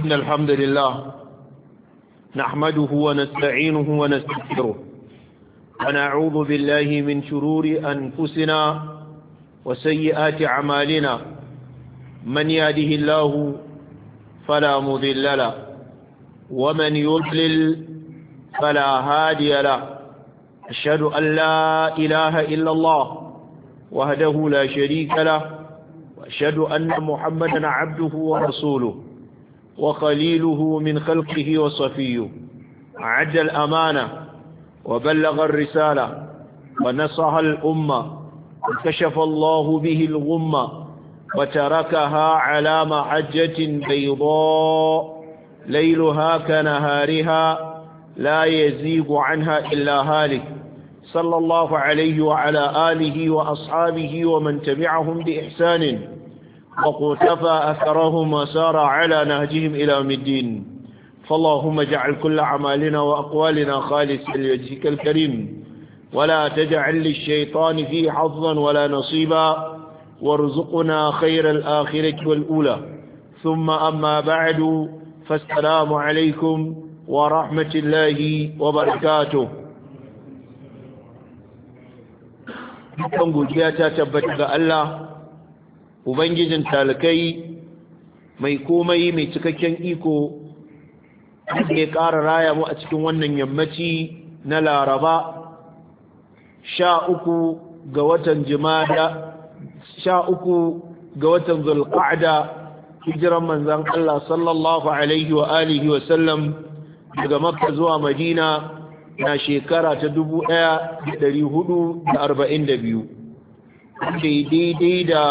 إن الحمد لله نحمده ونستعينه ونستغفره ونعوذ بالله من شرور أنفسنا وسيئات أعمالنا من يهده الله فلا مضل له ومن يضلل فلا هادي له أشهد أن لا إله إلا الله وحده لا شريك له وأشهد أن محمدا عبده ورسوله وخليله من خلقه وصفيه أعد الأمانة وبلغ الرسالة ونصح الأمة وكشف الله به الغمة وتركها على محجة بيضاء ليلها كنهارها لا يزيغ عنها إلا هالك صلى الله عليه وعلى آله وأصحابه ومن تبعهم بإحسان وقتفى أثرهم وسار على نهجهم إلى يوم الدين فاللهم اجعل كل أعمالنا وأقوالنا خالصا لوجهك الكريم ولا تجعل للشيطان فيه حظا ولا نصيبا وارزقنا خير الآخرة والأولى ثم أما بعد فالسلام عليكم ورحمة الله وبركاته. dukkan godiya ta tabbata ga Allah ubangijin talakai mai komai mai cikakken iko da ya ƙara raya mu a cikin wannan yammaci na Laraba 13 ga watan Jumada 13 ga watan Zulqa'da hijiran manzon Allah sallallahu alaihi wa alihi wa sallam daga Makka zuwa Madina na shekara ta 1442 daidai da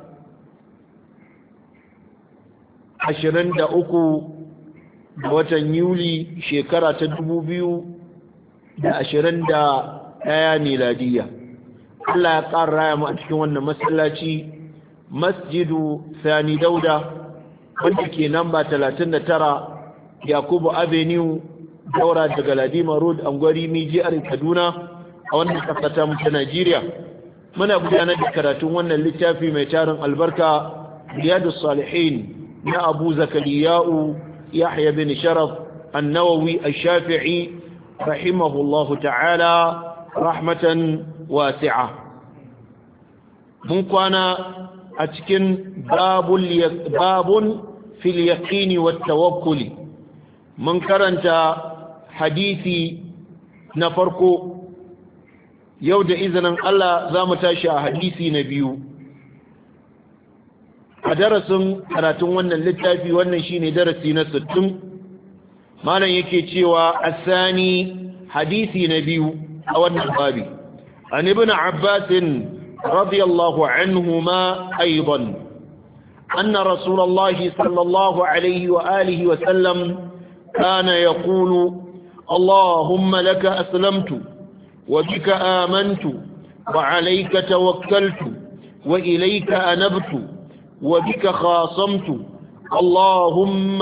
23 ga watan Yuli shekara ta 2021 miladiya. Allah ya ƙara raya mu a cikin wannan masallaci Masjidu Sani Dauda wanda ke namba 39 Yakubu Avenue daura daga Ladima Road Angwari Mijiyar Kaduna a wannan ƙasa ta mu ta Najeriya. Muna gudanar da karatun wannan littafi mai tarin albarka Riyadus Salihin na Abu Zakariya'u Yahya bin Sharaf An-Nawawi Ash-Shafi'i rahimahullahu ta'ala rahmatan wasi'a. Mun kwana a cikin babun fil yaqini wat tawakkuli. Mun karanta hadisi na farko, yau da izinin Allah za mu tashi a hadisi na biyu. A darasin karatun wannan littafi wannan shine darasi na 60. Malam yake cewa asani hadisi na biyu a wannan babi. An ibn Abbas radiyallahu anhuma aidan anna Rasulullahi sallallahu alaihi wa alihi wa sallam كان يقول اللهم لك أسلمت وبك آمنت وعليك توكلت وإليك أنبت وبك خاصمت اللهم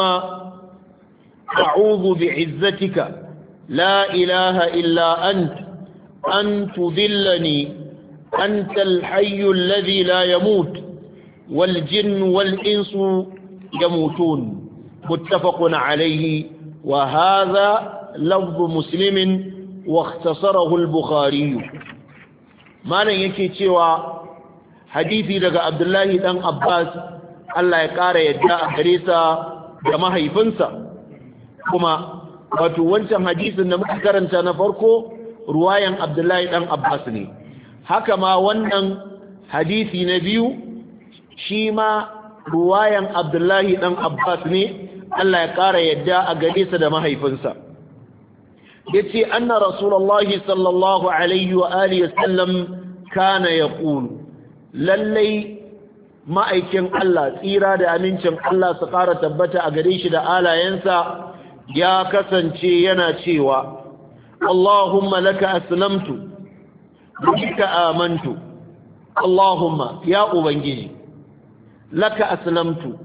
أعوذ بعزتك لا إله إلا أن تذلني أنت الحي الذي لا يموت والجن والإنس يموتون متفق عليه وهذا لفظ مسلم واختصره البخاري. ما لن yake cewa hadisi daga Abdullahi dan Abbas Allah ya kara yadda a gare sa da mahaifinsa kuma wato wancan hadisin da muka karanta na farko ruwayan Abdullahi dan Abbas ne haka ma wannan hadisi na biyu shi ma ruwayan Abdullahi dan Abbas ne Allah ya ƙara yadda a gare sa da mahaifinsa yace anna rasulullahi sallallahu alaihi wa alihi wasallam kana yaqul lallai ma'aikin Allah tsira da amincin Allah su ƙara tabbata a gare shi da alayensa ya kasance yana cewa Allahumma laka aslamtu bika amantu Allahumma ya ubangiji laka aslamtu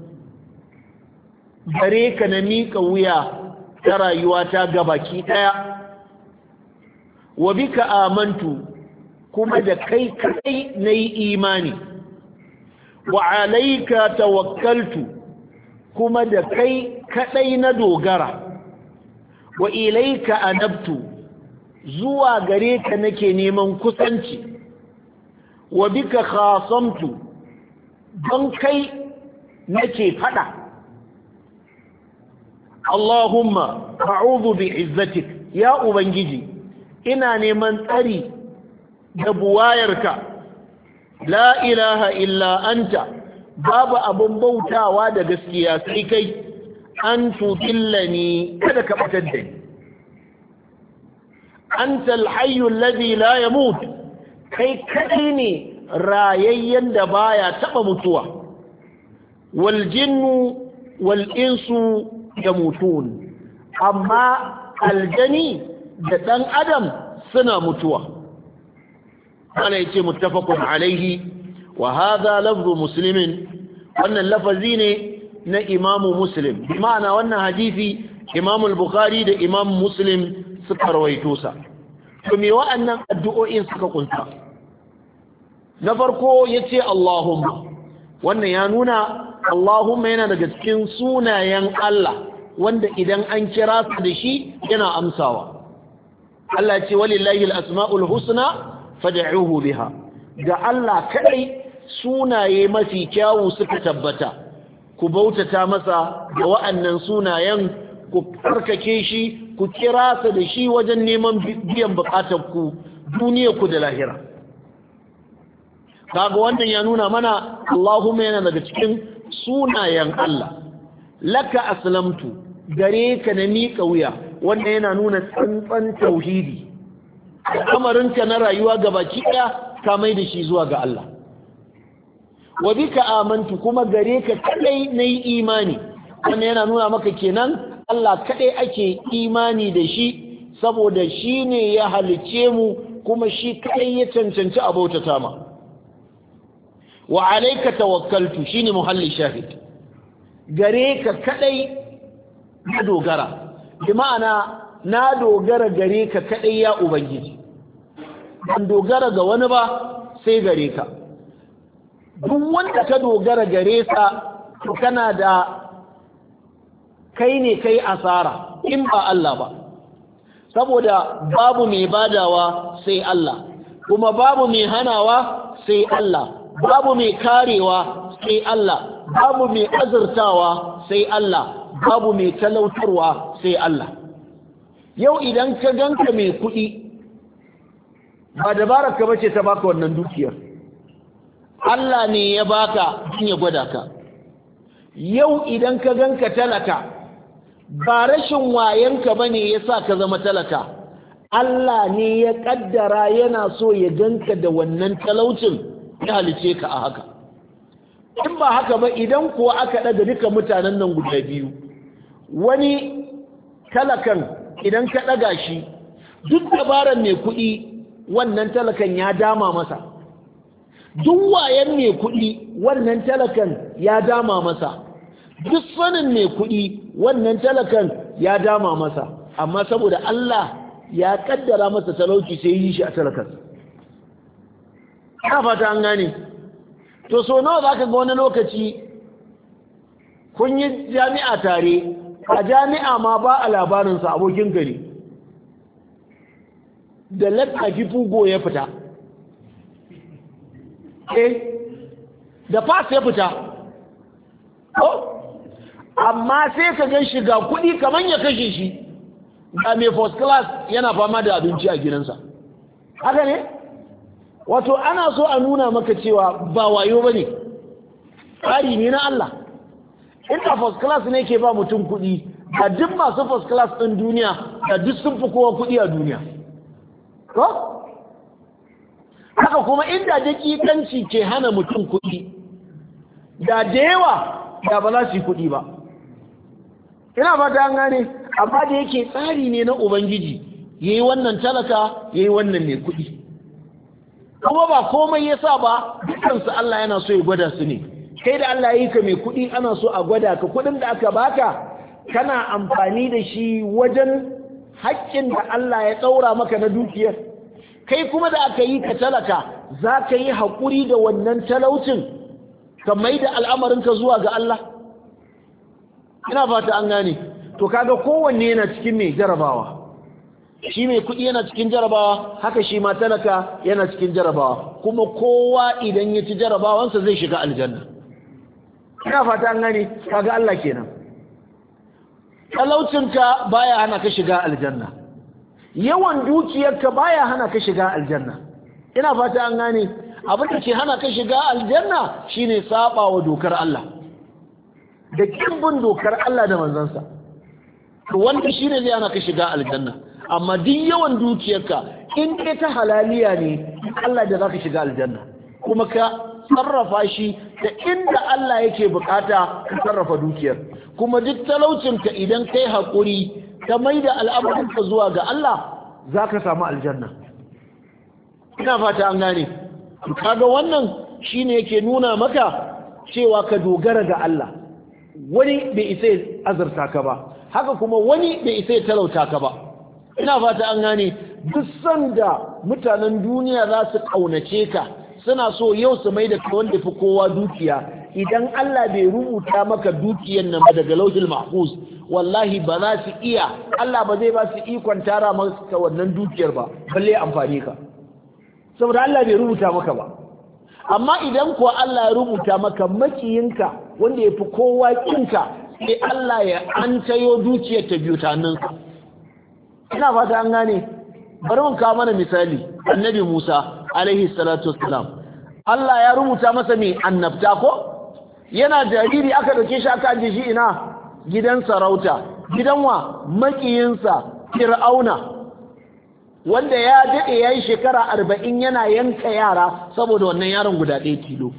gare ka na miƙa wuya ta rayuwata gabaki ɗaya wa bika amantu kuma da kai kai na yi imani wa alaika tawakkaltu kuma da kai kadai na dogara wa ilaika anabtu zuwa gare ka nake neman kusanci wa bika khasamtu don kai nake fada Allahumma a'udhu bi'izzatik ya ubangiji ina neman tsari da buwayarka la ilaha illa anta babu abun bautawa da gaskiya sai kai an tudillani kada ka batar da ni anta alhayyu alladhi la yamut kai kadai ne rayayyen da baya taba mutuwa wal jinnu wal insu yamutun amma aljani da dan adam suna mutuwa ana yace muttafaqun alaihi wa hadha lafzu muslimin wannan lafazi ne na imamu muslim bi ma'ana wannan hadisi imamu al-bukhari da imamu muslim suka rawaito sa to me wa'annan addu'o'in suka kunta na farko yace Allahumma wannan ya nuna Allahumma yana daga cikin sunayen Allah wanda idan an kira su da shi yana amsawa Allah ce walillahi al-asma'ul husna fad'uhu biha ga Allah kadai sunaye mafi kyawu suka tabbata ku bautata masa da wa'annan sunayen ku farkake shi ku kira sa da shi wajen neman biyan bukatar ku duniya ku da lahira kaga wannan ya nuna mana Allahumma yana daga cikin sunayen Allah laka aslamtu gare ka na miƙa wuya wanda yana nuna tsantsan tauhidi al'amarinka na rayuwa gabaki ɗaya ka mai da shi zuwa ga Allah wa bika amantu kuma gare ka kadai nayi imani wannan yana nuna maka kenan Allah kadai ake imani da shi saboda shi ne ya halice mu kuma shi kadai ya cancanci abautata ma wa alayka tawakkaltu shine muhalli shahid gare ka kadai na dogara bi ma'ana na dogara gare ka kadai ya ubangiji ban dogara ga wani ba sai gare ka duk wanda ka dogara gare sa to kana da kai ne kai asara in ba Allah ba saboda babu mai badawa sai Allah kuma babu mai hanawa sai Allah babu mai karewa sai Allah babu mai azurtawa sai Allah babu mai talautarwa sai Allah yau idan ka ganka mai kuɗi ba dabarar ka bace ta baka wannan dukiyar Allah ne ya baka din ya gwada ka yau idan ka ganka talaka ba rashin wayanka bane yasa ka zama talaka Allah ne ya kaddara yana so ya ganka da wannan talaucin ya halice ka a haka in ba haka ba idan kuwa aka daga duka mutanen nan guda biyu wani talakan idan ka daga shi duk dabaran mai kuɗi wannan talakan ya dama masa duk wayan mai kuɗi wannan talakan ya dama masa duk sanin mai kuɗi wannan talakan ya dama masa amma saboda Allah ya kaddara masa talauci sai yi shi a talakan ka fata an gane to so nawa zaka ga wani lokaci kun yi jami'a tare a jami'a ma ba a labarinsa abokin gari da lattafi fugo ya fita da fas ya fita amma sai ka gan shi ga kuɗi kamar ya kashe shi ga mai first class yana fama da abinci a gidansa haka ne wato ana so a nuna maka cewa ba wayo ba ne tsari ne na Allah inda first class ne ke ba mutum kuɗi da duk masu first class ɗin duniya da duk sun fi kowa kuɗi a duniya ko haka kuma inda dakikanci ke hana mutum kuɗi da yawa da ba za su yi kuɗi ba ina ba ta gane amma da yake tsari ne na ubangiji yayi wannan talaka yayi wannan mai kuɗi kuma ba komai yasa ba dukansu Allah yana so ya gwada su ne kai da Allah yi ka mai kuɗi ana so a gwada ka kuɗin da aka baka kana amfani da shi wajen haƙƙin da Allah ya ɗaura maka na dukiyar kai kuma da aka yi ka talaka za ka yi haƙuri da wannan talaucin ka mai da al'amarinka zuwa ga Allah ina fata an gane to kaga kowanne yana cikin mai jarabawa shi mai kuɗi yana cikin jarabawa haka shi ma talaka yana cikin jarabawa kuma kowa idan ya ci jarabawansa zai shiga aljanna ina fata an gane kaga Allah kenan talaucinka baya hana ka shiga aljanna yawan dukiyarka baya hana ka shiga aljanna ina fata an gane abin da ke hana ka shiga aljanna shine saba wa dokar Allah da kimbin dokar Allah da manzansa to wanda shine zai hana ka shiga aljanna amma duk yawan dukiyarka in kai ta halaliya ne Allah da zaka shiga aljanna kuma ka sarrafa shi da inda Allah yake bukata ka sarrafa dukiyar kuma duk talaucinka idan kai hakuri ka maida al'amuranka zuwa ga Allah zaka samu aljanna ina fata an gane kaga wannan shine yake nuna maka cewa ka dogara ga Allah wani bai isa azurta ka ba haka kuma wani bai isa talauta ka ba ina fata an gane duk sanda mutanen duniya za su kaunace ka suna so yau su mai da ka wanda fi kowa dukiya idan Allah bai rubuta maka dukiyar nan ba daga lauhil mahfuz wallahi ba za su iya Allah ba zai ba su ikon tara maka wannan dukiyar ba balle amfani ka saboda Allah bai rubuta maka ba amma idan kuwa Allah ya rubuta maka makiyinka wanda ya fi kowa kinka sai Allah ya an tayo dukiyar ta biyu ta hannunsa ina fata an gane bari mun kawo mana misali annabi Musa alaihi salatu wassalam Allah ya rubuta masa mai annabta ko yana jariri aka dauke shi aka aje shi ina gidan sarauta gidan wa makiyinsa Fir'auna wanda ya dade yayi shekara 40 yana yanka yara saboda wannan yaron guda ɗaya tilo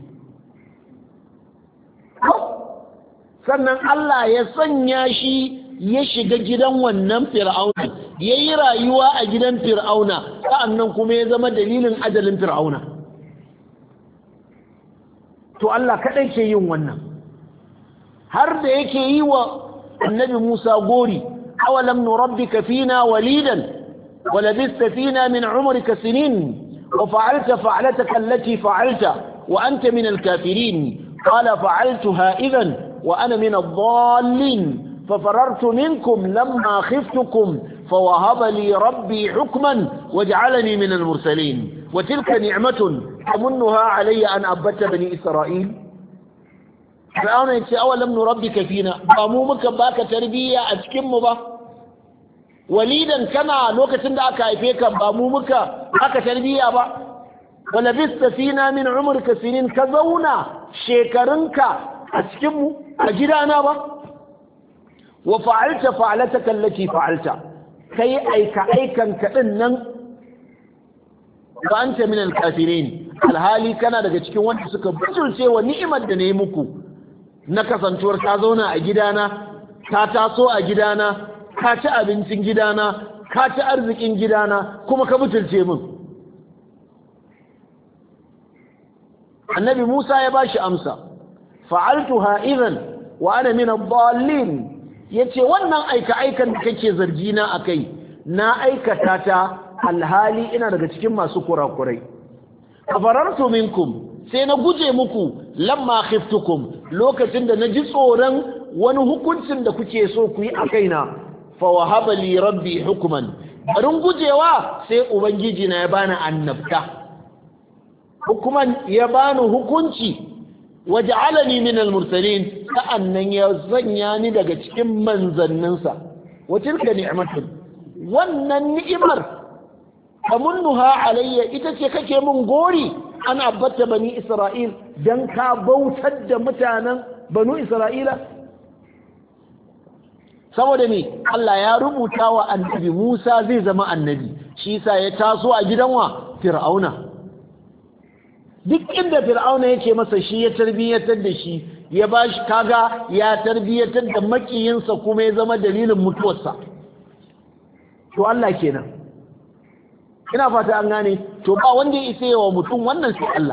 sannan Allah ya sanya shi ya shiga gidan wannan Fir'auna yayi rayuwa a gidan Fir'auna sa'annan kuma ya zama dalilin ajalin Fir'auna to Allah kadai ke yin wannan har da yake yi wa annabi Musa gori awalam nurabbika fina walidan ولبثت فينا من عمرك سنين وفعلت فعلتك التي فعلت وأنت من الكافرين قال فعلتها إذن وأنا من الضالين ففررت منكم لما خفتكم فوهب لي ربي حكما وجعلني من المرسلين وتلك نعمة تمنها علي أن أبت بني إسرائيل فرعون يقول أولم نربك فينا بامومك باك تربية أتكم به walidan kana lokacin da aka haife ka ba mu muka aka tarbiya ba wala bista fina min umrika sinin ka zauna shekarunka a cikin mu a gidana ba wa fa'alta fa'alataka allati fa'alta kai aika aikan ka din nan ba anta min al-kafirin alhali kana daga cikin wanda suka bujulce wa ni'imar da nayi muku na kasantuwar ka zauna a gidana ka taso a gidana ka ci abincin gidana ka ci arzikin gidana kuma ka butulce min annabi Musa ya bashi amsa fa'altuha idan wa ana min ad-dallin yace wannan aika aikan da kake zargi na akai na aikata ta alhali ina daga cikin masu kurakurai kafarartu minkum sai na guje muku lamma khiftukum lokacin da naji tsoron wani hukuncin da kuke so ku yi a kaina fawahaba li rabbi hukman barin gujewa sai ubangiji na ya bani annabta hukuman ya bani hukunci waj'alani min al-mursalin sa'annan ya zanya ni daga cikin manzanninsa wa tilka ni'matun wannan ni'imar tamunnuha alayya ita ce kake mun gori ana abbata bani isra'il dan ka bautar da mutanen banu isra'ila saboda ne Allah ya rubuta wa annabi Musa zai zama annabi shi yasa ya taso a gidan wa Fir'auna duk inda Fir'auna yake masa shi ya tarbiyatar da shi ya bashi kaga ya tarbiyatar da makiyinsa kuma ya zama dalilin mutuwarsa to Allah kenan ina fata an gane to ba wanda ya isa wa mutum wannan sai Allah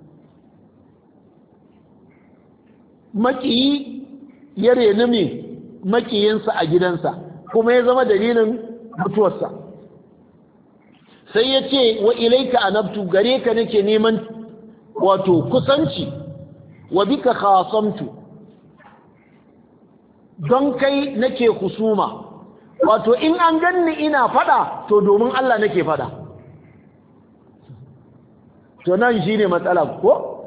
makiyi ya rena me makiyinsa a gidansa kuma ya zama dalilin mutuwarsa sai ya ce wa ilaika anabtu gare ka nake neman wato kusanci wa bika khasamtu don kai nake husuma wato in an ganni ina fada to domin Allah nake fada to nan shine matsala ko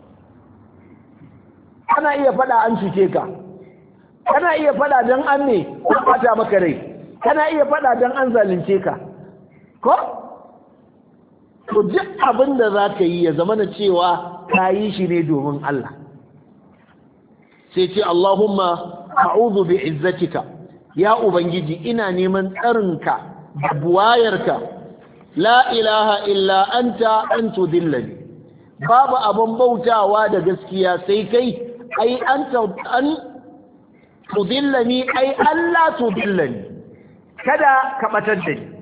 kana iya fada an cuce ka kana iya fada dan an ne bata maka rai kana iya fada dan an zalunce ka ko to duk abin da zaka yi ya zama na cewa kayi shi ne domin Allah sai ce Allahumma a'udhu bi'izzatika ya ubangiji ina neman tsarinka da buwayarka la ilaha illa anta an tudillani babu abin bautawa da gaskiya sai kai ai anta an tudillani ai Allah tudillani kada ka batar da ni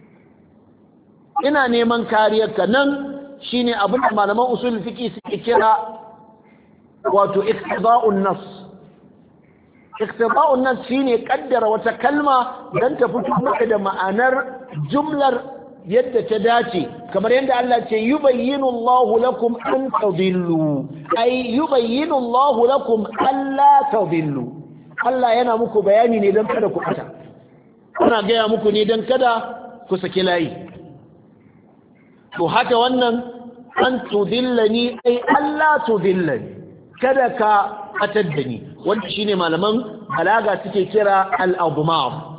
ina neman kariyarka nan shine abin da malaman usul fiqi suke kira wato iqtida'un nas iqtida'un nas shine kaddara wata kalma dan ta fito maka da ma'anar jumlar yadda ta dace kamar yadda Allah ce yubayyinu Allahu lakum an tadillu ay yubayyinu Allahu lakum alla tadillu Allah yana muku bayani ne dan kada ku bata ana gaya muku ne dan kada ku saki layi to haka wannan an tudillani ay alla tudillani kada ka batar da ni wanda shine malaman balaga suke kira al-admar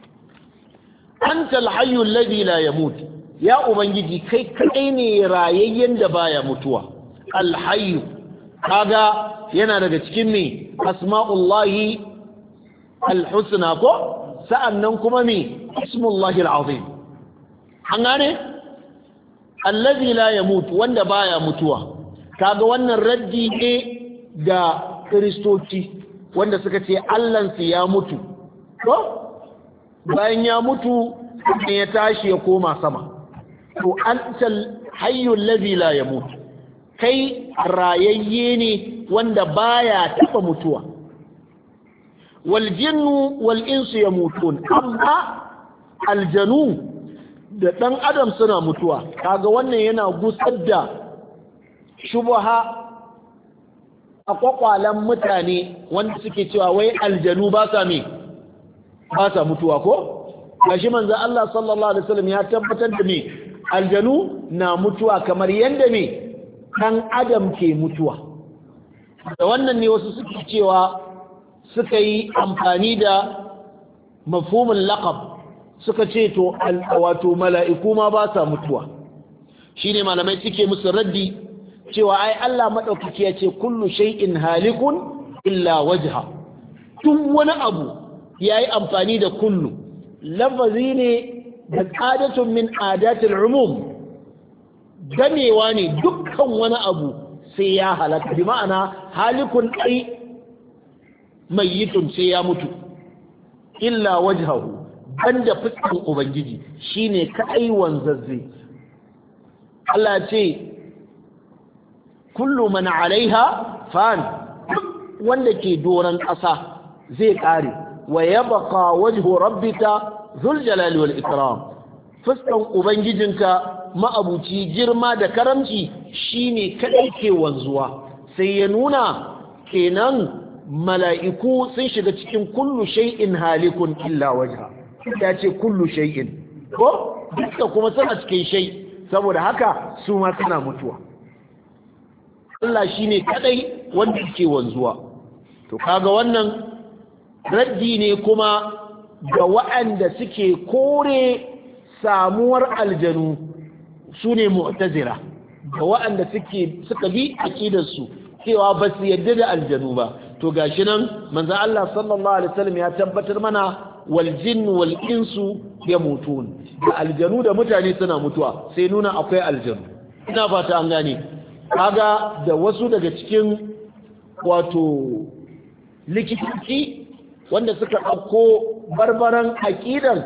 anta al-hayy alladhi la yamut ya ubangiji kai kadai ne rayayyen da baya mutuwa al-hayy kaga yana daga cikin me asma'ullahi al-husna ko sa'annan kuma me ismullahi al-azim an gane alladhi la yamut wanda baya mutuwa kaga wannan raddi ne ga kristoci wanda suka ce Allahnsu ya mutu ko bayan ya mutu ne ya tashi ya koma sama to antal hayyul ladhi la yamut kai rayayye ne wanda baya taba mutuwa wal jinnu wal insu yamutun amma aljanu da dan adam suna mutuwa kaga wannan yana gusar da shubha a kwakwalan mutane wanda suke cewa wai aljanu ba sa mutuwa ko gashi manzo Allah sallallahu alaihi wasallam ya tabbatar da me aljanu na mutuwa kamar yanda me dan adam ke mutuwa da wannan ne wasu suke cewa suka yi amfani da mafhumul laqab suka ce to wato mala'iku ma ba sa mutuwa shine malamai suke musu raddi cewa ai Allah madaukaki ya ce kullu shay'in halikun illa wajha tun wani abu yayi amfani da kullu lafazi ne da qadatun min adatil umum gamewa ne dukkan wani abu sai ya halaka bi ma'ana halikun ai mayyitun sai ya mutu illa wajhahu banda fuskan ubangiji shine kai wanzazze Allah ce kullu man alaiha fan wanda ke doran ƙasa zai ƙare wa yabqa wajhu rabbika dhul jalali wal ikram fuskan ubangijinka ma'abuci girma da karamci shine kadai ke wanzuwa sai ya nuna kenan mala'iku sun shiga cikin kullu shay'in halikun illa wajha ya ce kullu shay'in ko duka kuma suna cikin shay saboda haka su ma suna mutuwa Allah shine kadai wanda yake wanzuwa to kaga wannan raddi ne kuma ga waɗanda suke kore samuwar aljanu sune mu'tazila ga waɗanda suka bi aqidarsu cewa ba su yadda da aljanu ba to gashi nan manzo Allah sallallahu alaihi wasallam ya tabbatar mana wal jinn wal insu yamutun da aljanu da mutane suna mutuwa sai nuna akwai aljanu ina fata an gane kaga da wasu daga cikin wato likitoci wanda suka ɗauko barbaran aƙidar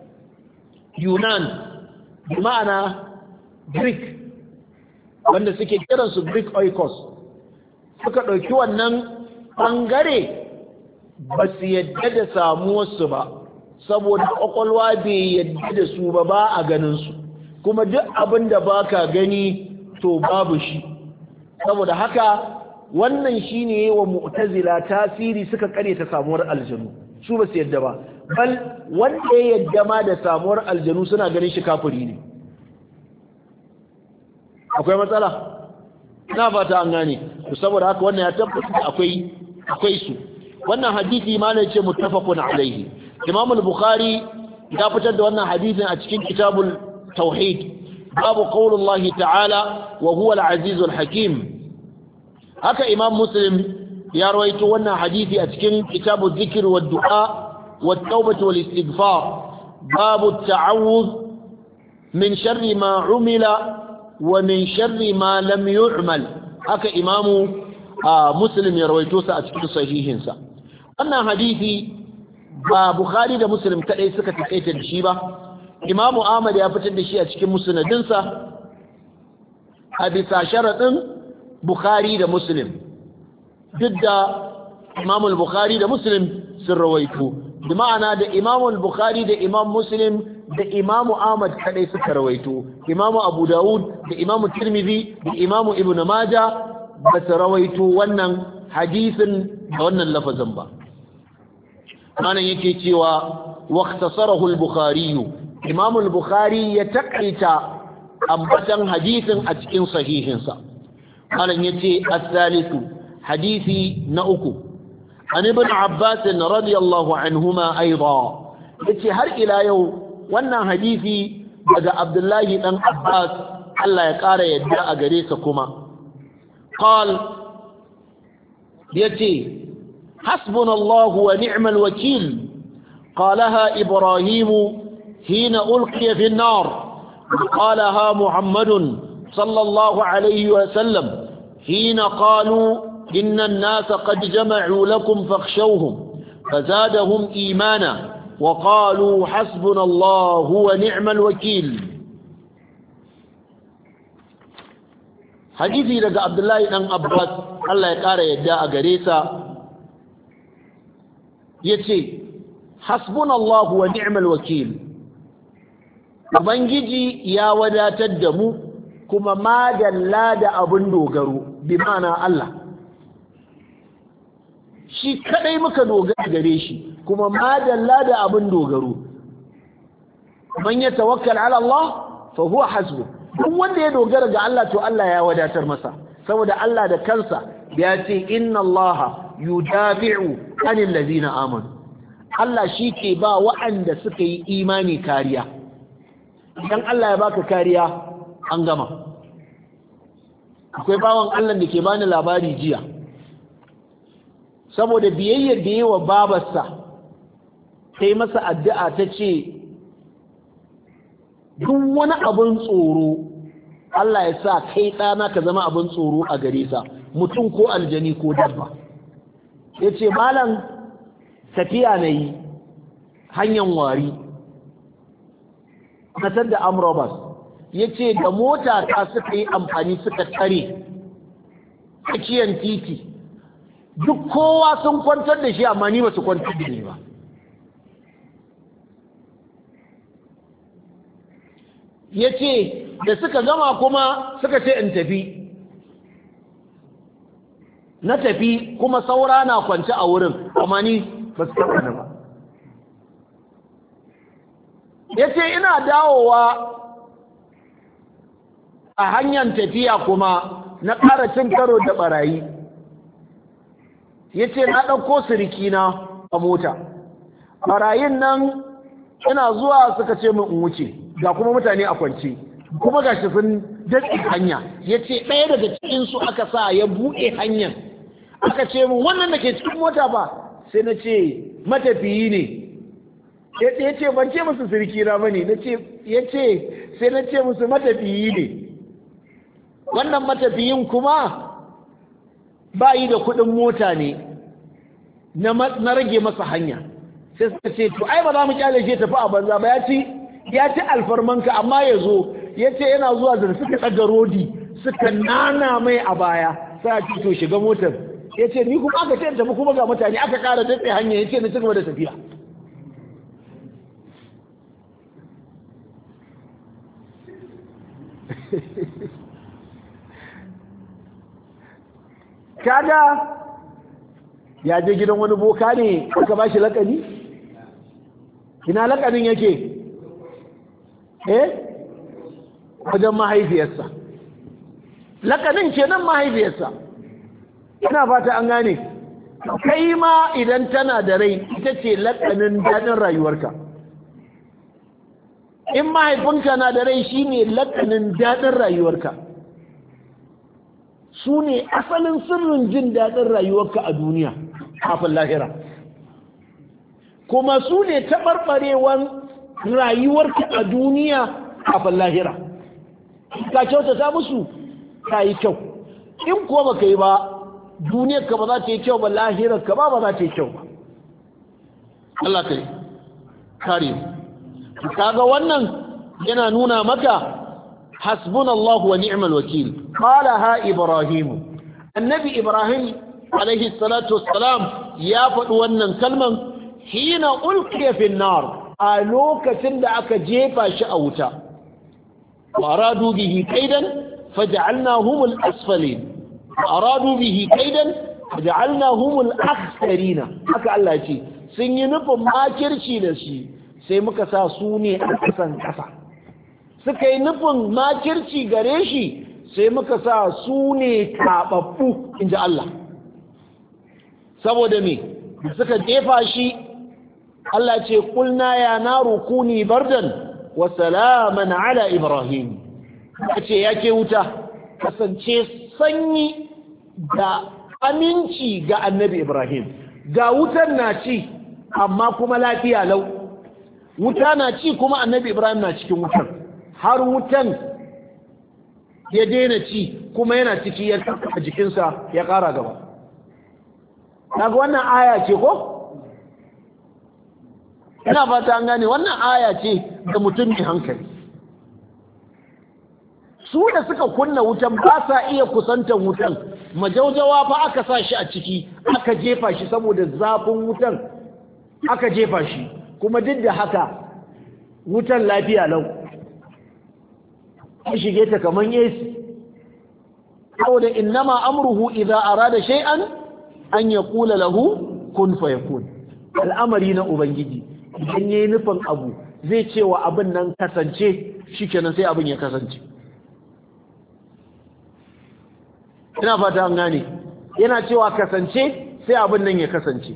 Yunan bi ma'ana Greek wanda suke kiransu Greek oikos suka ɗauki wannan ɓangare ba su yadda da samuwarsu ba saboda ƙwaƙwalwa bai yadda da su ba a ganinsu kuma duk abin da ba ka gani to babu shi saboda haka wannan shine wa mu'tazila tasiri suka kare ta samuwar aljanu su ba su yadda ba bal wanda ya yadda ma da samuwar aljanu suna ganin shi kafiri ne akwai matsala ina fata an gane to saboda haka wannan ya tabbata akwai su wannan hadisi ma ne ce muttafaqun alaihi Imam al-Bukhari ya fitar da wannan hadisin a cikin kitabul tauhid babu qaulullahi ta'ala wa huwa al-azizul hakim haka Imam Muslim ya rawaito wannan hadisi a cikin kitabuz zikr wad du'a wat tawbah wal istighfar babu at-ta'awudh min sharri ma umila wa min sharri ma lam yu'mal haka Imam Muslim ya rawaito sa a cikin sahihinsa wannan hadisi ba Bukhari da Muslim kadai suka takaita da shi ba Imam Ahmad ya fitar da shi a cikin musnadinsa a bisa sharadin Bukhari da Muslim duk da Imam Bukhari da Muslim sun rawaito bi ma'ana da Imam Bukhari da Imam Muslim da Imam Ahmad kadai suka rawaito Imam Abu Dawud da Imam Tirmidhi da Imam Ibn Majah ba su rawaito wannan hadisin da wannan lafazin ba manan yake cewa waqtasarahu al-Bukhari Imam al-Bukhari ya takaita ambatan hadisin a cikin sahihinsa manan yace as-salisu hadisi na uku an ibn Abbas radiyallahu anhuma aidan yace har ila yau wannan hadisi daga Abdullahi dan Abbas Allah ya kara yadda a gare sa kuma قال يتي حسبنا الله ونعم الوكيل قالها إبراهيم حين ألقي في النار قالها محمد صلى الله عليه وسلم حين قالوا إن الناس قد جمعوا لكم فاخشوهم فزادهم إيمانا وقالوا حسبنا الله ونعم الوكيل hadisi daga Abdullahi dan Abbas Allah ya kara yadda a gare sa yace hasbunallahu wa ni'mal wakil ubangiji ya wadatar da mu kuma madalla da abun dogaro bi ma'ana Allah shi kadai muka dogara gare shi kuma madalla da abun dogaro man yatawakkal ala Allah fa huwa hasbuh duk wanda ya dogara ga Allah to Allah ya wadatar masa saboda Allah da kansa ya ce inna Allah yudafi'u anil ladina amanu Allah shi ke ba wa'anda suka yi imani kariya idan Allah ya baka kariya an gama akwai bawan Allah da ke bani labari jiya saboda biyayyar da yi wa babarsa sai masa addu'a ta ce duk wani abin tsoro Allah ya sa kai ɗana ka zama abin tsoro a gare sa mutum ko aljani ko dabba ya ce malam tafiya na yi hanyar wari kasar da amrobas ya ce da mota ta suka yi amfani suka tare tsakiyar titi duk kowa sun kwantar da shi amma ni ba su kwantar da ni ba ya ce da suka gama kuma suka ce in tafi na tafi kuma saura na kwanci a wurin amma ni ba su taɓa ba ya ce ina dawowa a hanyar tafiya kuma na ƙara cin karo da ɓarayi ya ce na ɗauko sirikina a mota ɓarayin nan ina zuwa suka ce min in wuce ga kuma mutane a kwance kuma ga shi sun datse hanya ya ce ɗaya daga cikinsu aka sa ya buɗe hanyar aka ce min wannan da ke cikin mota ba sai na ce matafiyi ne ya ce ban ce musu sirikina ba ne ya ce sai na ce musu matafiyi ne wannan matafiyin kuma ba yi da kuɗin mota ne na rage masa hanya sai suka ce to ai ba za mu kyale shi tafi a banza ba ya ci alfarmanka amma ya zo ya ce yana zuwa da suka ɗaga rodi suka nana mai a baya sai a ce to shiga motar ya ce ni kuma aka ce tafi kuma ga mutane aka ƙara datse hanya ya ce na cigaba da tafiya kaga ya je gidan wani boka ne aka ba shi lakani ina lakanin yake wajen mahaifiyarsa lakanin ce nan mahaifiyarsa ina fata an gane kai ma idan tana da rai ita ce lakanin daɗin rayuwarka in mahaifinka na da rai shine lakanin daɗin rayuwarka su ne asalin sirrin jin daɗin rayuwarka a duniya kafin lahira kuma su ne taɓarɓarewan rayuwarka a duniya kafin lahira ka kyautata musu ka yi kyau in kuwa baka yi ba duniyarka ba za ta yi kyau ba lahirarka ba za ta yi kyau ba Allah ka yi kare mu kaga wannan yana nuna maka hasbunallahu wa ni'mal wakil qalaha ibrahim annabi ibrahim alaihi salatu wassalam ya faɗi wannan kalman hina ulqiya fi nar a lokacin da aka jefa shi a wuta wa aradu bihi kaidan faj'alnahum al-asfalin aradu bihi kaidan faj'alnahum al-akhsarin haka Allah ce sun yi nufin makirci da shi sai muka sa su ne a kasan kasa suka yi nufin makirci gare shi sai muka sa su ne tababbu inda Allah saboda me suka jefa shi Allah ce kulna ya naru kuni bardan wa salaman ala ibrahim kace yake wuta kasance sanyi da aminci ga annabi ibrahim ga wutan na ci amma kuma lafiya lau wuta na ci kuma annabi ibrahim na cikin wutan har wutan ya daina ci kuma yana ciki ya a jikinsa ya ƙara gaba daga wannan aya ce ko ina fata an gane wannan aya ce da mutum mai hankali su da suka kunna wutan ba sa iya kusantar wutan majaujawa fa aka sa shi a ciki aka jefa shi saboda zafin wutan aka jefa shi kuma duk da haka wutan lafiya lau ya shige ta kaman AC saboda innama amruhu idza arada shay'an an yaqula lahu kun fayakun al'amari na ubangiji idan yayi nufin abu zai ce wa abin nan kasance shikenan sai abin ya kasance ina fata an gane yana cewa kasance sai abin nan ya kasance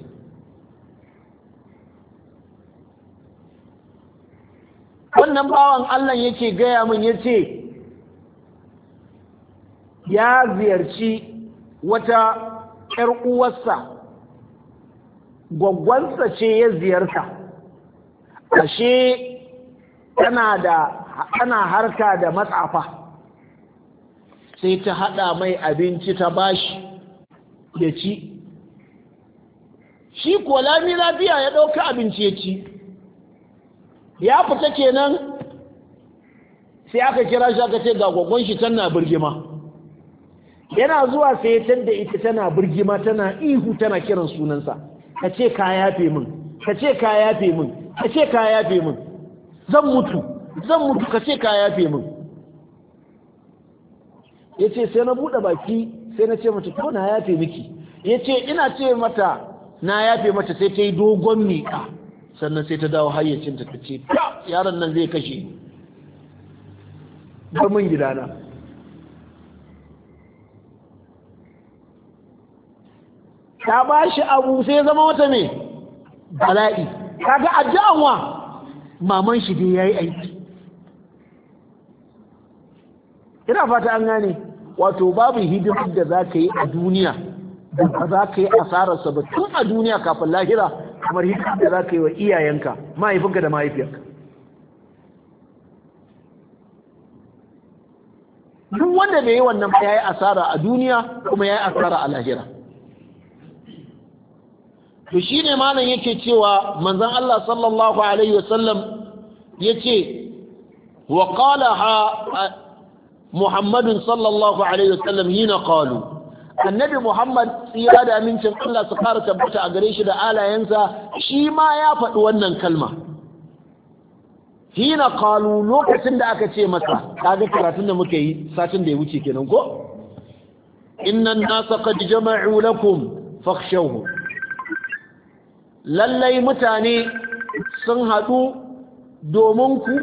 wannan bawan Allah yake gaya min yace ya ziyarci wata ƴar uwarsa gwaggwansa ce ya ziyarta ashe tana harka da matsafa sai ta hada mai abinci ta bashi ya ci shi ko lami lafiya ya dauka abinci ya ci ya fita kenan sai aka kira shi aka ce ga gwaggon shi tana birgima yana zuwa sai ya tanda ita tana birgima tana ihu tana kiran sunansa ka ce ka yafe min ka ce ka yafe min ka ce ka yafe min zan mutu ka ce ka yafe min yace sai na bude baki sai na ce mata to na yafe miki yace ina ce mata na yafe mata sai ta yi dogon miƙa sannan sai ta dawo hayyacinta ta ce yaron nan zai kashe ni bar min gidana ta ba shi abu sai zama wata ne bala'i kaga addu'an wa maman shi dai yayi aiki ina fata an gane wato babu hidimar da za ka yi a duniya da ba za ka yi asararsa ba tun a duniya kafin lahira kamar hidimar da za ka yi wa iyayenka mahaifinka da mahaifiyarka duk wanda bai yi wannan ba ya yi asara a duniya kuma ya yi asara a lahira to shi ne malam yake cewa manzon Allah sallallahu alaihi wasallam yace wa qalaha Muhammadun sallallahu alaihi wasallam hina qalu annabi Muhammad tsira da amincin Allah su fara tabbata a gare shi da alayensa shi ma ya faɗi wannan kalma hina qalu lokacin da aka ce masa kaga karatun da muke yi satin da ya wuce kenan ko innan nasa qad jama'u lakum fakhshawhum lallai mutane sun haɗu domin ku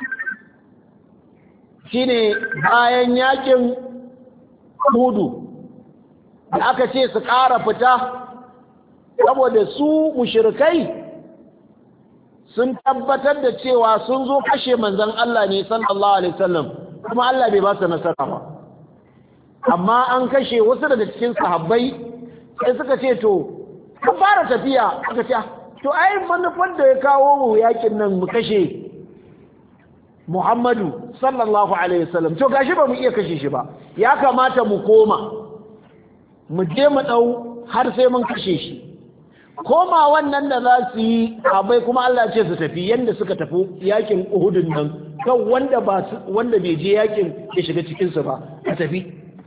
shine bayan yakin hudu da aka ce su ƙara fita saboda su mushrikai sun tabbatar da cewa sun zo kashe manzon Allah ne sallallahu alaihi wasallam kuma Allah bai ba su nasara ba amma an kashe wasu daga cikin sahabbai sai suka ce to an fara tafiya aka ce to ai manufar da ya kawo mu yakin nan mu kashe Muhammadu sallallahu alaihi wasallam to gashi ba mu iya kashe shi ba ya kamata mu koma mu je mu dau har sai mun kashe shi koma wannan da za su yi abai kuma Allah ce su tafi yanda suka tafi yakin Uhudun nan kan wanda bai je yakin ya shiga cikin su ba a tafi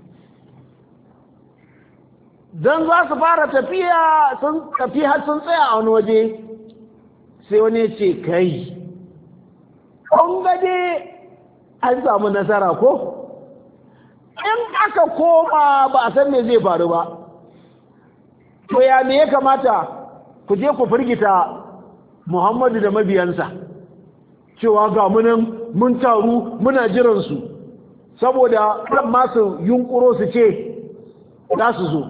dan za su fara tafiya sun tafi har sun tsaya a wani waje sai wani ya ce kai kun gade an samu nasara ko in aka koma ba a san me zai faru ba to ya me ya kamata ku je ku firgita Muhammadu da mabiyansa cewa ga munan mun taru muna jiransu saboda kan masu yunkuro su ce za su zo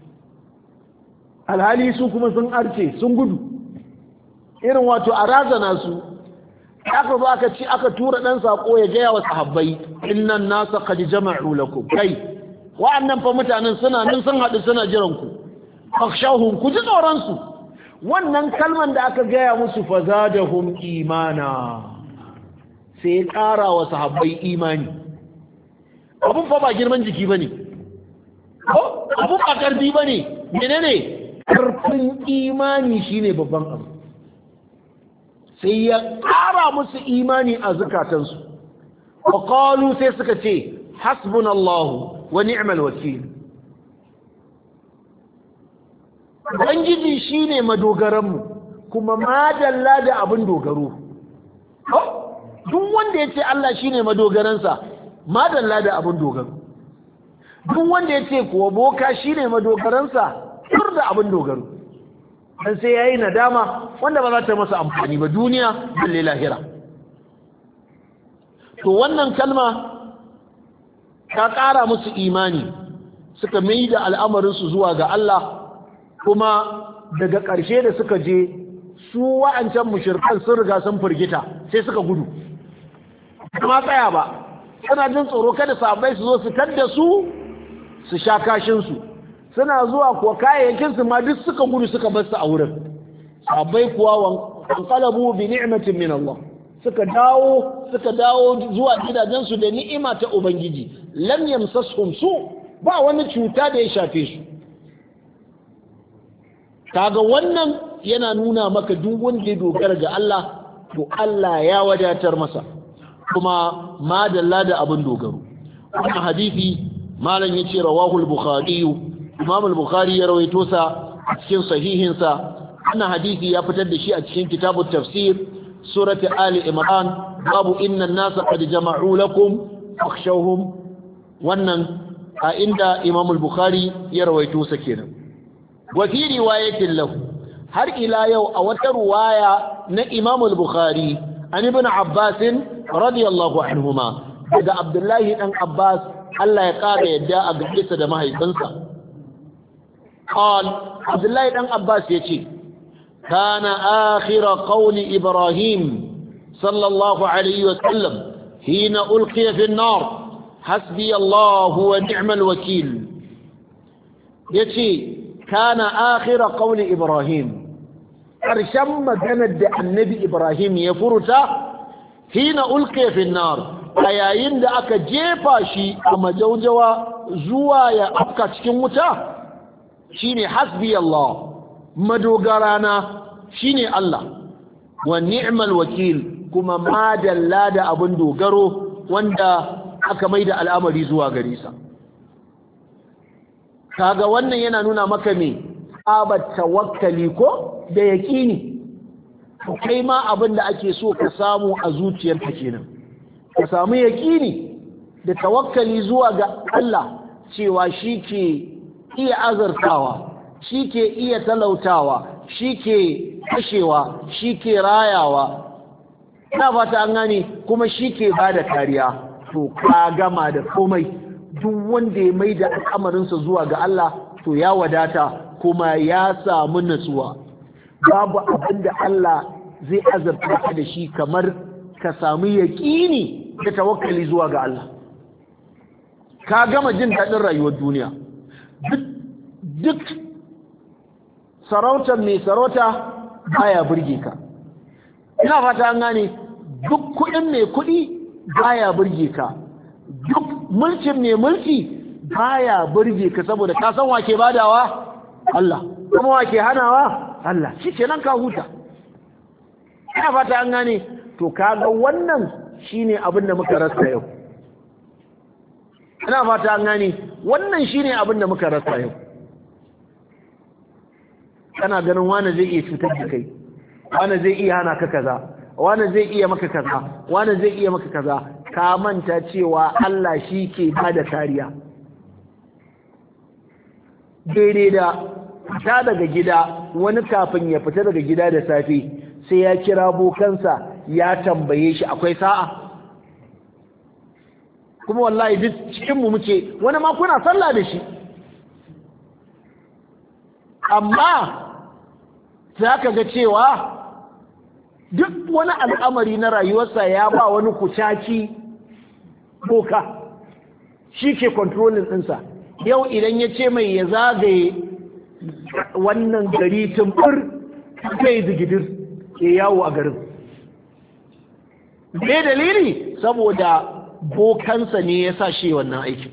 alhali su kuma sun arce sun gudu irin wato a razana su aka zo aka ci aka tura dan sako ya gaya wa sahabbai innan nasa qad jama'u lakum kai wa'annan fa mutanen suna nan sun hadu suna jiran ku fakhshawhum ku ji tsoron su wannan kalman da aka gaya musu fazadahum imana sai ƙara wa sahabbai imani abun fa ba girman jiki bane ko abun ba karfi bane menene karfin imani shine babban abu sai ya ƙara musu imani a zukatansu wa qalu sai suka ce hasbunallahu wa ni'mal wakeel ubangiji shine madogaranmu kuma madalla da abin dogaro duk wanda yace Allah shine madogaransa madalla da abin dogaro duk wanda yace kuwa boka shine madogaransa tur da abin dogaro dan sai yayi nadama wanda ba za ta masa amfani ba duniya balle lahira to wannan kalma ta ƙara musu imani suka mai da al'amarinsu zuwa ga Allah kuma daga ƙarshe da suka je su wa'ancan mushrikan sun riga sun firgita sai suka gudu kuma tsaya ba suna jin tsoro kada sahabbai su zo su tadda su sha kashinsu suna zuwa kuwa kayayyakinsu ma duk suka gudu suka bar su a wurin sahabbai kuwa wanqalabu bi ni'matin min Allah suka dawo zuwa gidajensu da ni'ima ta ubangiji lam yamsashum su ba wani cuta da ya shafe su kaga wannan yana nuna maka duk wanda ya dogara ga Allah to Allah ya wadatar masa kuma madalla da abin dogaro wannan hadisi malam yace rawahu al-bukhari imam al-bukhari ya rawaito sa a cikin sahihin sa wannan hadisi ya fitar da shi a cikin kitabut tafsir surati ali imran babu inna an-nasa qad jama'u lakum fakhshawhum wannan a inda imam al-bukhari ya rawaito sa kenan wa fi riwayatin lahu har ila yau a wata ruwaya na imam al-bukhari an ibn abbas radiyallahu anhuma daga abdullahi dan abbas Allah ya kara yadda a gaisa da mahaifinsa qal abdullahi dan abbas yace kana akhir qawli ibrahim sallallahu alayhi wa sallam hina ulqiya fi an-nar hasbi Allah wa ni'mal wakeel yace kana akhir qawli ibrahim karshen maganar da annabi ibrahim ya furta hina ulqiya fi an-nar a yayin da aka jefa shi a majaujawa zuwa ya afka cikin wuta shine hasbi Allah madogarana shine Allah wa ni'mal wakeel kuma madalla da abin dogaro wanda aka maida al'amari zuwa gare sa kaga wannan yana nuna maka me abat tawakkali ko da yaqini kai ma abin da ake so ka samu a zuciyarka kenan ka samu yaqini da tawakkali zuwa ga Allah cewa shi ke iya azurtawa, shi ke iya talautawa, shi ke kashewa, shi ke rayawa, na fata an gane, kuma shi ke ba da kariya, to ka gama da komai. Duk wanda ya mai da al'amarinsa zuwa ga Allah to ya wadata kuma ya samu natsuwa. Babu abin da Allah zai azurta ka da shi kamar ka samu yaƙini da tawakkali zuwa ga Allah. Ka gama jin daɗin rayuwar duniya. Duk sarautar mai sarauta baya burge ka. Ina fata an gane, duk kuɗin mai kuɗi baya burge ka. Duk mulkin mai mulki baya burge ka, saboda ka san wake badawa Allah, kuma wake hanawa Allah. Shikenan ka huta. Ina fata an gane, to kaga wannan shine abin da muka rasa yau. Ina fata an gane, wannan shine abin da muka rasa yau. Kana ganin wani zai iya cutar da kai, wani zai iya hana ka kaza, wani zai iya maka kaza, wani zai iya maka kaza, ka manta cewa Allah shi ke bada kariya. Daidai da fita daga gida, wani kafin ya fita daga gida da safe sai ya kira bokansa ya tambaye shi akwai sa'a. Kuma wallahi duk cikinmu muke, wani ma kuna sallah da shi, amma za ka ga cewa duk wani al'amari na rayuwarsa ya ba wani kucaki boka, shi ke kontrolin ɗinsa. Yau idan ya ce mai ya zagaye wannan gari tumbur zai zigidir ya yawo a garin. Me dalili? Saboda bokansa ne ya sa shi wannan aikin.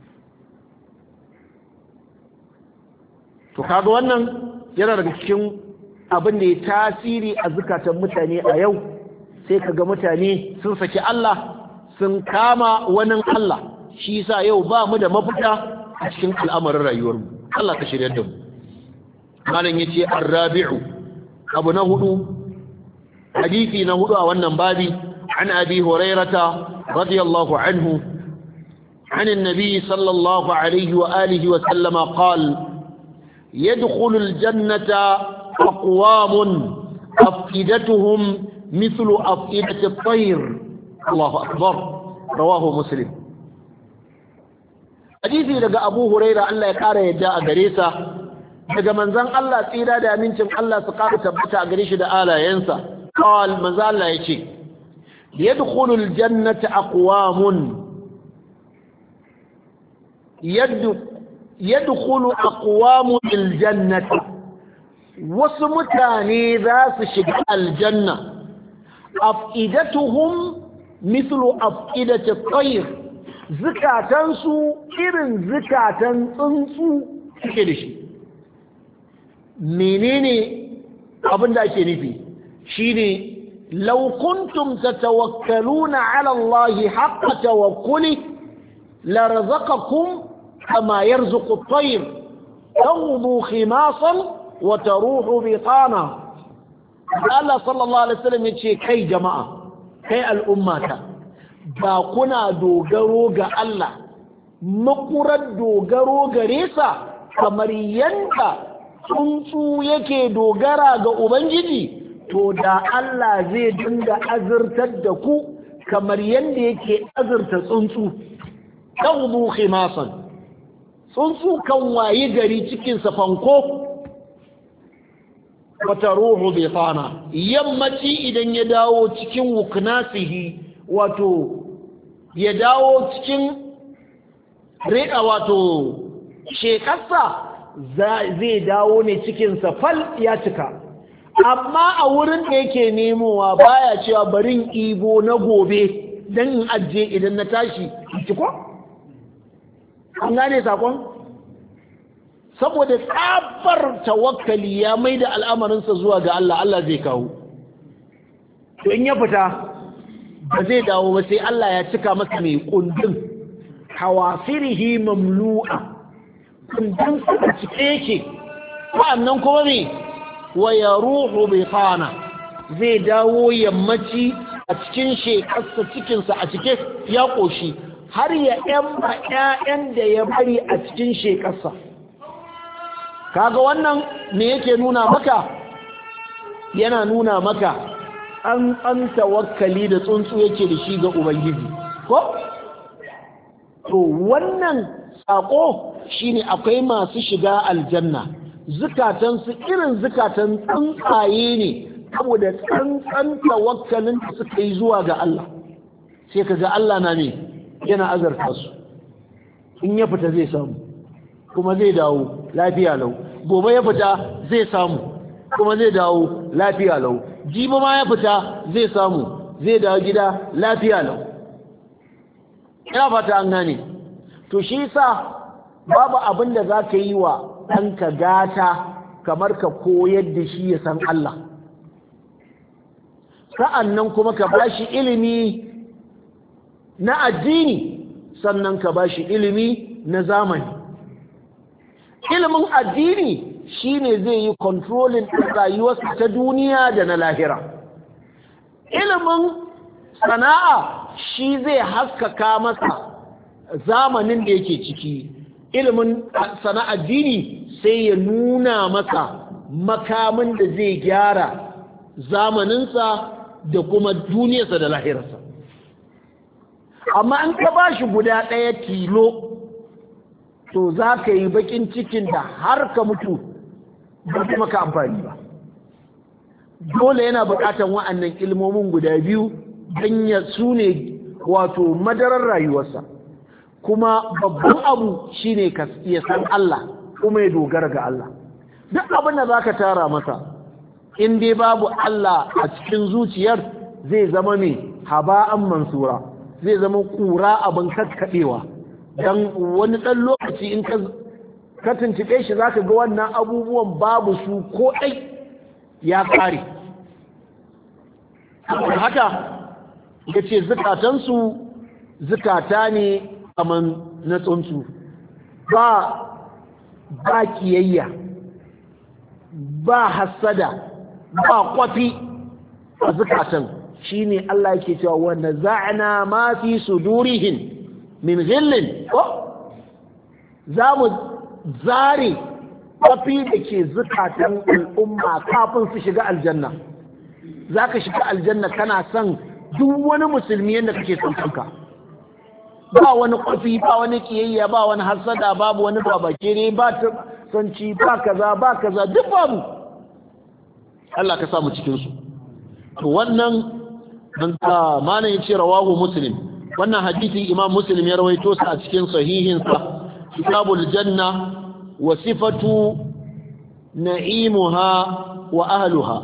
To kaga wannan yana daga cikin abin da ya tasiri a zukatan mutane a yau. Sai kaga mutane sun saki Allah sun kama wani Allah. Shi yasa yau ba mu da mafita a cikin al'amarin rayuwarmu. Allah ka shirya da mu. Malam yace ar-rabi'u, abu na hudu, hadisi na hudu a wannan babi, an abi hurairata radiyallahu anhu عن النبي صلى الله عليه وآله وسلم قال يدخل الجنة أقوام أفئدتهم مثل أفئدة الطير. الله أكبر. رواه مسلم. حديثي لقى أبو هريرة الله يقار يجاء قريسة لقى منزان الله سيدا دا منشم الله سقار تبتع قريش دا آلا ينسى. قال منزان الله يشي يدخل الجنة أقوام يدخل أقوام الجنة وسمتاني ذا سشق الجنة أفئدتهم مثل أفئدة الطير زكاتنسو إرن زكاتن تنسو كدشي منيني أبن دا شنفي شيني لو كنتم تتوكلون على الله حق توكله لرزقكم كما يرزق الطير تغضو خماصا وتروح بطانا. الله صلى الله عليه وسلم يقول كي جماعة كي الأمة باقنا دوغرو غا الله مقرد دوغرو غريسا كمريانك تنسو يكي دوغرا غا أبنجدي تو دا الله زي دنگ أزرتدكو كمريان يكي أزرت تنسو تغضو خماصا tsuntsu kan waye gari cikin safanko wata ruhu bai fana yammaci idan ya dawo cikin wuknasihi wato ya dawo cikin reka wato shekarsa zai dawo ne cikin safal ya cika, amma a wurin da yake nemowa baya cewa barin ibo na gobe don in ajiye idan na tashi ciko. An gane sakon? Saboda tsabar tawakkali ya mai da al'amarinsa zuwa ga Allah, Allah zai kawo. To in ya fita ba zai dawo ba sai Allah ya cika masa mai kundin hawasirihi mamlu'a, kundin a cike yake. Wa'annan kuma ne wa ya ruhu bai fana, zai dawo yammaci a cikin shekarsa cikinsa a cike ya ƙoshi. har ya yamba ƴaƴan da ya bari a cikin shekarsa. Kaga wannan me yake nuna maka? Yana nuna maka an tawakkali da tsuntsu yake da shi ga ubangiji ko to wannan sako shine akwai masu shiga aljanna zukatan su irin zukatan tsuntsaye ne saboda tsantsan tawakkalin da suka yi zuwa ga Allah sai kaga Allah na ne yana azarta su in ya fita zai samu kuma zai dawo lafiya lau gobe ya fita zai samu kuma zai dawo lafiya lau jibi ma ya fita zai samu zai dawo gida lafiya lau ina fata an gane to shi yasa babu abin da za ka yi wa ɗanka gata kamar ka koyar da shi ya san Allah sa'annan kuma ka bashi ilimi na addini sannan ka bashi ilimi na zamani ilimin addini shine zai yi controlling rayuwarsa ta duniya da na lahira ilimin sana'a shi zai haskaka masa zamanin da yake ciki ilimin sana'ar addini sai ya nuna masa makamin da zai gyara zamaninsa da kuma duniyarsa da lahirarsa amma an ka bashi guda ɗaya tilo to za ka yi bakin cikin da har ka mutu ba su maka amfani ba dole yana buƙatar wa'annan ilmomin guda biyu don ya su ne wato madarar rayuwarsa kuma babban abu shine ka ya san Allah kuma ya dogara ga Allah duk abin da za ka tara masa in dai babu Allah a cikin zuciyar zai zama mai haba'an mansura zai zama kura abin kakkaɓewa don wani ɗan lokaci in ka tuntuɓe shi za ka ga wannan abubuwan babu su ko ɗai ya ƙare haka ya ce zukatansu zukata ne kamar na tsuntsu ba kiyayya ba hassada ba kwafi a zukatan shi ne Allah yake cewa wanda za'ana ma fi sudurihin min ghillin ko za mu zare kwafi da ke zukatan al'umma kafin su shiga aljanna za ka shiga aljanna kana son duk wani musulmi yadda kake son kanka ba wani kwafi ba wani kiyayya ba wani hasada babu wani babakere ba ta sanci ba kaza duk babu Allah ka samu cikinsu to wannan dan mana yace rawahu muslim wannan hadisi imam muslim ya rawaito sa a cikin sahihinsa kitabul janna wa sifatu na'imuha wa ahliha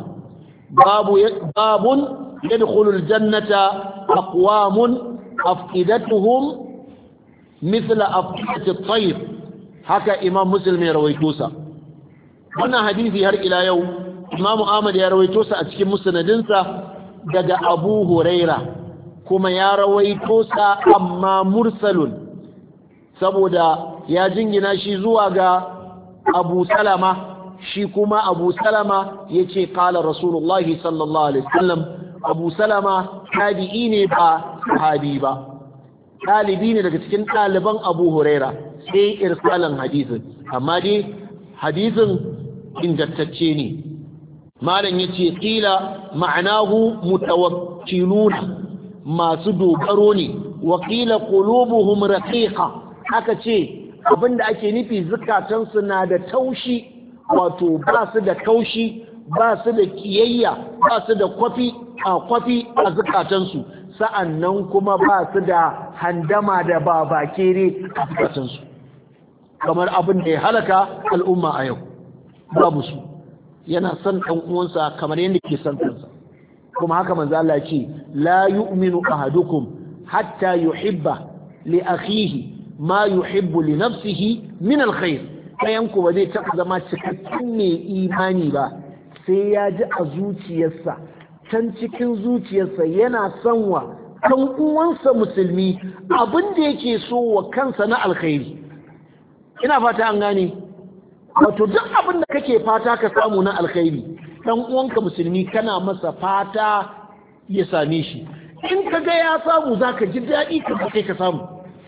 babun yadkhulul jannata aqwamun afidatuhum mithla afidati at-tayr haka imam muslim ya rawaito sa wannan hadisi har ila yau imam ahmad ya rawaito sa a cikin musnadinsa daga abu huraira kuma ya rawaito sa amma mursalun saboda ya jingina shi zuwa ga abu salama shi kuma abu salama yace qala rasulullahi sallallahu alaihi wasallam abu salama tabi'i ne ba sahabi ba ɗalibi ne daga cikin ɗaliban abu huraira sai irsalan hadisin amma dai hadisin ingantacce ne malam yace qila ma'anahu mutawakkiluna masu dogaro ne wa qila qulubuhum raqiqa aka ce abinda ake nufi zukatansu na da taushi wato ba su da kaushi ba su da kiyayya ba su da kwafi a zukatansu sa'annan kuma ba su da handama da babakere a zukatansu kamar abin da ya halaka al'umma a yau babu su yana son ɗan uwansa kamar yadda ke son kansa kuma haka manzo Allah ce la yu'minu ahadukum hatta yuhibba li akhihi ma yuhibbu li nafsihi min alkhair kayan ku ba zai taɓa zama cikakken mai imani ba sai ya ji a zuciyarsa can cikin zuciyarsa yana son wa ɗan uwansa musulmi abin da yake so wa kansa na alkhairi ina fata an gane wato duk abin da kake fata ka samu na alkhairi dan uwanka musulmi kana masa fata ya same shi in ka ga ya samu zaka ji daɗi ka kai ka samu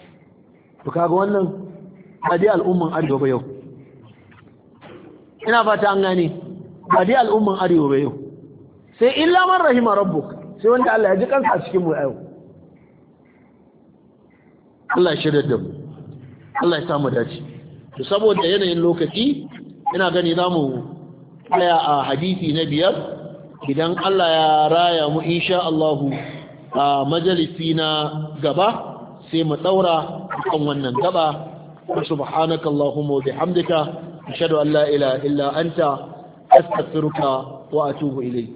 to kaga wannan ba dai al'umman arewa ba yau, ina fata an gane, ba dai al'umman arewa ba yau, sai illa man rahima rabbuk, sai wanda Allah ya ji kansa a cikin mu yau. Allah ya shirya da mu, Allah ya samu dace. To saboda yanayin lokaci ina gani zamu tsaya a hadisi na 5, idan Allah ya raya mu insha Allah a majalisi na gaba sai mu daura kan wannan gaba. Subhanaka Allahumma wa bihamdika ashhadu an la ilaha illa anta astaghfiruka wa atubu ilayk.